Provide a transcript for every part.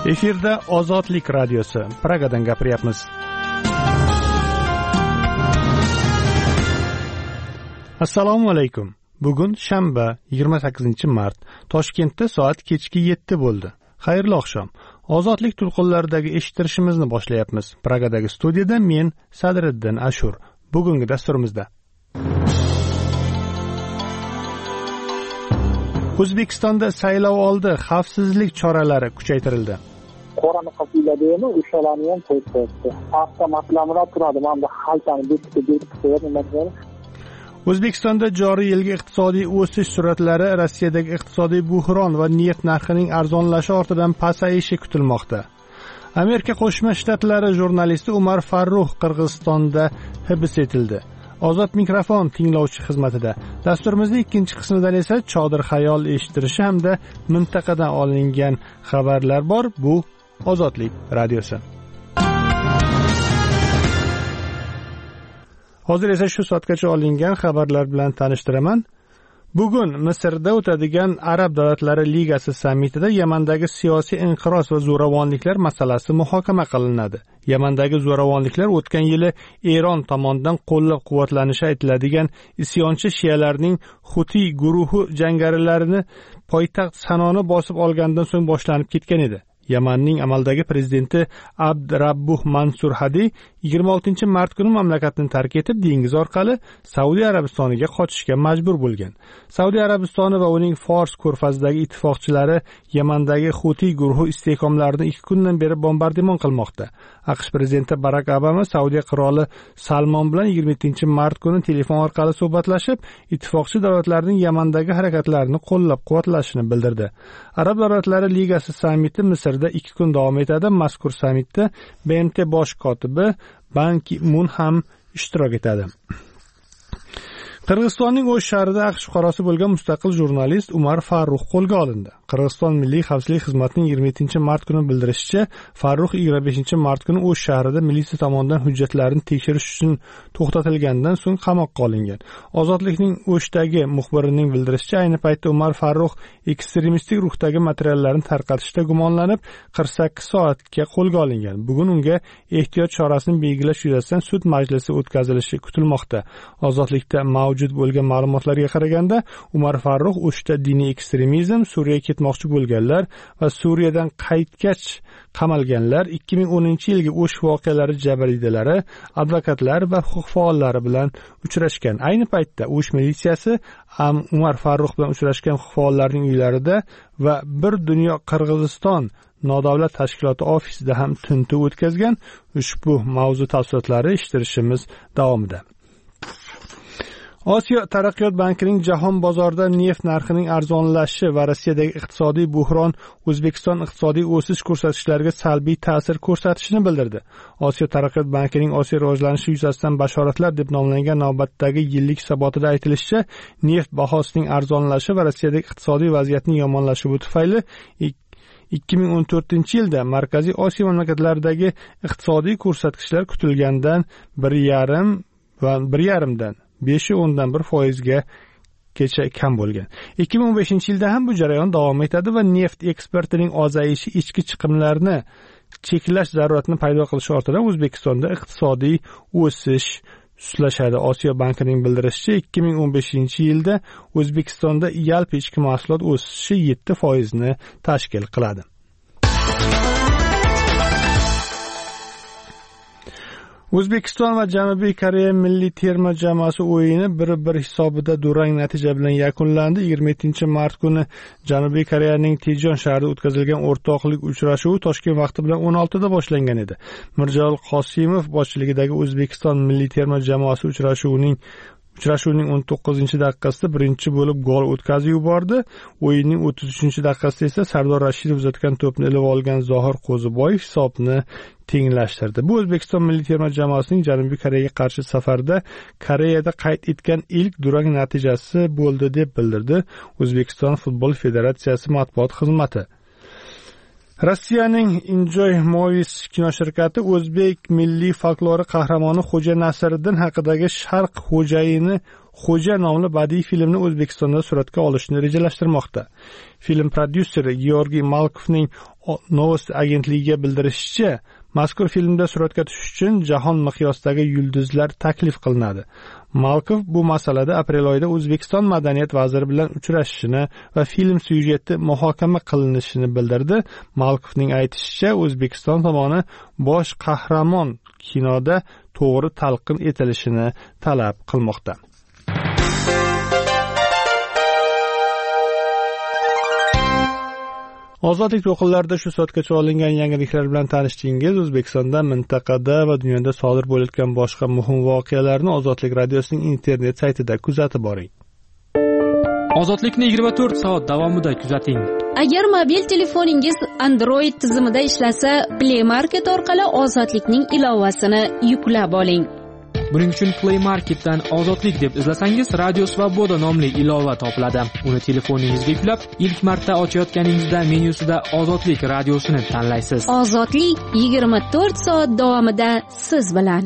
Efirda Ozodlik radiosi Pragadan gapiryapmiz. Assalomu alaykum. Bugun shanba 28-mart. Toshkentda soat kechki 7 bo'ldi. Xayrli oqshom. Ozodlik to'lqinlaridagi eshittirishimizni boshlayapmiz. Pragadagi studiyada men Sadriddin Ashur. Bugungi dasturimizda O'zbekistonda saylov oldi xavfsizlik choralari kuchaytirildi. Qorani qabiladagi o'shalarni ham qo'yib qo'ydi. Avtomatlar turadi, mana xaltani berib qo'yadi. O'zbekistonda joriy yilgi iqtisodiy o'sish sur'atlari Rossiyadagi iqtisodiy buhron va neft narxining arzonlashi ortidan pasayishi kutilmoqda. Amerika Qo'shma Shtatlari jurnalisti Umar Farruh Qirg'izistonda hibs etildi. Ozod mikrofon tinglovchi xizmatida. Dasturimizning ikkinchi qismida esa chodir xayol eshittirishi hamda mintaqadan olingan xabarlar bor. Bu Ozodlik radiosi. Hozir esa shu soatgacha olingan xabarlar bilan tanishtiraman. Bugun Misrda o'tadigan Arab davlatlari ligasi sammitida Yamandagi siyosiy inqiroz va zo'ravonliklar masalasi muhokama qilinadi. Yamandagi zo'ravonliklar o'tgan yili Eron tomonidan qo'llab-quvvatlanishi aytiladigan isyonchi shiyalarning Huti guruhi jangarilarini poytaxt Sanoni bosib olgandan so'ng boshlanib ketgan edi. Yamanning amaldagi prezidenti Abd Rabbuh Mansur Hadi 26-mart kuni mamlakatni tark etib, dengiz orqali Saudiya Arabistoniga qochishga majbur bo'lgan. Saudiya Arabistoni va uning Fors ko'rfazidagi ittifoqchilari Yamandagi Huti guruhi istehkomlarini 2 kundan beri bombardimon qilmoqda. AQSh prezidenti Barack Obama Saudiya qiroli Salmon bilan 27-mart kuni telefon orqali suhbatlashib, ittifoqchi davlatlarning Yamandagi harakatlarini qo'llab-quvvatlashini bildirdi. Arab davlatlari ligasi sammiti Misrda 2 kun davom etadi. Mazkur sammitda BMT bosh kotibi Ban Ki-mun ham ishtirok etadi. Qirg'izistonning O'sh shahrida AQSh fuqarosi bo'lgan mustaqil jurnalist Umar Farruh qo'lga olindi. Qirg'iziston Milliy xavfsizlik xizmatining 27-mart kuni bildirishicha, Farruh 25-mart kuni O'sh shahrida militsiya tomonidan hujjatlarini tekshirish uchun to'xtatilgandan so'ng qamoqqa olingan. Ozodlikning O'shdagi muxbirining bildirishicha, ayni paytda Umar Farruh ekstremistik ruhdagi materiallarni tarqatishda gumonlanib 48 soatga qo'lga olingan. Bugun unga ehtiyot chorasini belgilash yuzasidan sud majlisi o'tkazilishi kutilmoqda. Ozodlikda mavjud bo'lgan ma'lumotlarga qaraganda, Umar Farruh O'shda diniy ekstremizm, Suriyaga ketmoqchi bo'lganlar va Suriyadan qaytgach qamalganlar, 2010-yilgi O'sh voqealari jabrdiyalari, advokatlar va huquq faollari bilan uchrashgan. Ayni paytda O'sh militsiyasi Umar Farruh bilan uchrashgan huquq faollarining uylarida va Bir dunyo Qirg'iziston nodavlat tashkiloti ofisida ham tintuv o'tkazgan. Ushbu mavzu tafsilotlari eshittirishimiz davomida. Osiyo taraqqiyot bankining jahon bozorida neft narxining arzonlashishi va Rossiyadagi iqtisodiy buhron O'zbekiston iqtisodiy o'sish ko'rsatkichlariga salbiy ta'sir ko'rsatishini bildirdi. Osiyo taraqqiyot bankining Osiyo rivojlanishi yuzasidan bashoratlar deb nomlangan navbatdagi yillik hisobotida aytilishicha, neft bahosining arzonlashishi va Rossiyadagi iqtisodiy vaziyatning yomonlashuvi tufayli 2014-yilda Markaziy Osiyo mamlakatlaridagi iqtisodiy ko'rsatkichlar kutilgandan 1,5 dan 5.1% gacha kam bo'lgan. 2015-yilda ham bu jarayon davom etadi va neft eksportining ozayishi ichki chiqimlarni cheklash zaruratini paydo qilishi ortidan O'zbekistonda iqtisodiy o'sish sustlashadi. Osiyo bankining bildirishicha, 2015-yilda O'zbekistonda yalpi ichki mahsulot o'sishi 7% ni tashkil qiladi. O'zbekiston va Janubiy Koreya milliy terma jamoasi o'yini 1-1 hisobida durang natija bilan yakunlandi. 27-mart kuni Janubiy Koreyaning Tejon shahrida o'tkazilgan o'rtoqlik uchrashuvi Toshkent vaqti bilan 16 da boshlangan edi. Mirjalol Qosimov boshchiligidagi O'zbekiston milliy terma jamoasi uchrashuvining 19-daqiqasida birinchi bo'lib gol o'tkazib yubordi. O'yinning 33-daqiqasida esa Sardor Rashidov uzatgan to'pni ilib olgan Zohir Qo'ziboyev hisobni tenglashtirdi. Bu O'zbekiston milliy terma jamoasining Janubiy Koreyaga qarshi safarda Koreyada qayd etgan ilk durang natijasi bo'ldi deb bildirdi O'zbekiston futbol federatsiyasi matbuot xizmati. Rossiyaning Enjoy Movies kinoshirkati o'zbek milliy folklori qahramoni Xo'ja Nasriddin haqidagi Sharq xo'jayini Xo'ja nomli badiiy filmni O'zbekistonda suratga olishni rejalashtirmoqda. Film prodyuseri Georgiy Malkovning Novost agentligiga bildirishicha, mazkur filmda suratga tushish uchun jahon miqyosidagi yulduzlar taklif qilinadi. Malkov bu masalada aprel oyida O'zbekiston madaniyat vaziri bilan uchrashishini va film syujeti muhokama qilinishini bildirdi. Malkovning aytishicha, O'zbekiston tomoni bosh qahramon kinoda to'g'ri talqin etilishini talab qilmoqda. Ozodlik to'qinlarida shu soatgacha olingan yangiliklar bilan tanishdingiz. O'zbekistonda, mintaqada va dunyoda sodir bo'layotgan boshqa muhim voqealarni Ozodlik radiosining internet saytida kuzatib boring. Ozodlikni 24 soat davomida kuzating. Agar mobil telefoningiz Android tizimida ishlasa, Play Market orqali Ozodlikning ilovasini yuklab oling. Buning uchun Play Marketdan Ozodlik deb izlasangiz, Radio Svoboda nomli ilova topiladi. Uni telefoningizga yuklab, ilk marta ochayotganingizda menyusida Ozodlik radiosini tanlaysiz. Ozodlik 24 soat davomida siz bilan.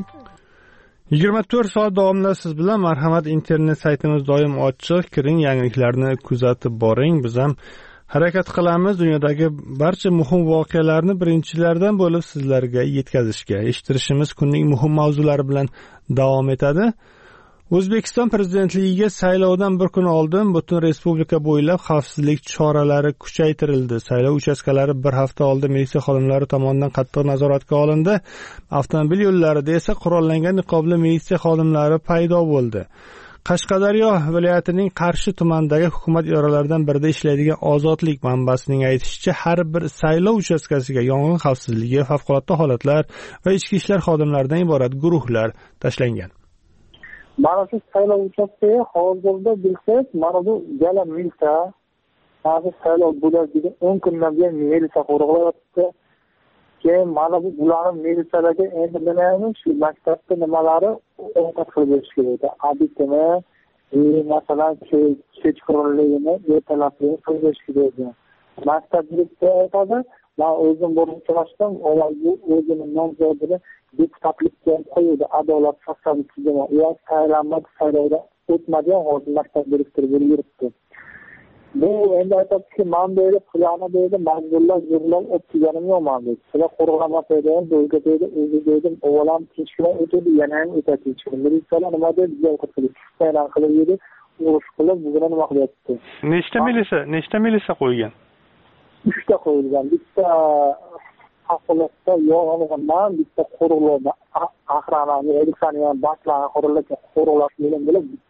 24 soat davomida siz bilan. Marhamat, internet saytimiz doim ochiq. Kiring, yangiliklarni kuzatib boring. Biz ham harakat qilamiz dunyodagi barcha muhim voqealarni birinchilardan bo'lib sizlarga yetkazishga. Eshittirishimiz kunning muhim mavzulari bilan davom etadi. O'zbekiston prezidentligiga saylovdan bir kun oldin butun respublika bo'ylab xavfsizlik choralari kuchaytirildi. Saylov uchastkalari bir hafta oldin militsiya xodimlari tomonidan qattiq nazoratga olindi. Avtomobil yo'llarida esa qurollangan niqobli militsiya xodimlari paydo bo'ldi. Qashqadaryo viloyatining Qarshi tumanidagi hukumat idoralaridan birida ishlaydigan Ozodlik manbasining aytishicha, har bir saylov uchastkasiga yong'in xavfsizligi, favqulodda holatlar va ichki ishlar xodimlaridan iborat guruhlar tashlangan. Mana shu saylov uchastkasiga hozirda bilsangiz, mana bu gala milsa, hozir saylov bo'ladigan 10 kundan buyon militsiya qo'riqlayapti. Keyin mana bu ularning militsiyalarga endi nima shu maktabda nimalari ovqat qilib berish kerak. Abitini, masalan, kechqurunligini, ertalabligini qilib berish kerak. Maktab direktori aytadi, men o'zim bo'linchashdim, o'zini nomzodini deputatlikka qo'ydi, adolat so'zlari tizimi. Ular saylanmadi, saylovda o'tmadi, hozir maktab direktori bo'lib yuribdi. Bu endi aytadiki, men deydi, pulani deydi, majburlab yurlab o'tganim yo'qman deydi. Sizlar qo'rg'amasaydi, bo'lga deydi, o'zi deydi, o'g'lam tinchliklar o'tadi, yana ham o'tadi tinchlik. Militsiyalar nima deydi, bizga o'qib qilib, saylan qilib yedi, urush qilib, bugun nima qilyapti? Nechta militsiya qo'ygan? 3 ta qo'yilgan. Bitta favqulodda yong'indan, bitta qo'riqlovda aqrana, elektron boshlarni qo'riqlash bilan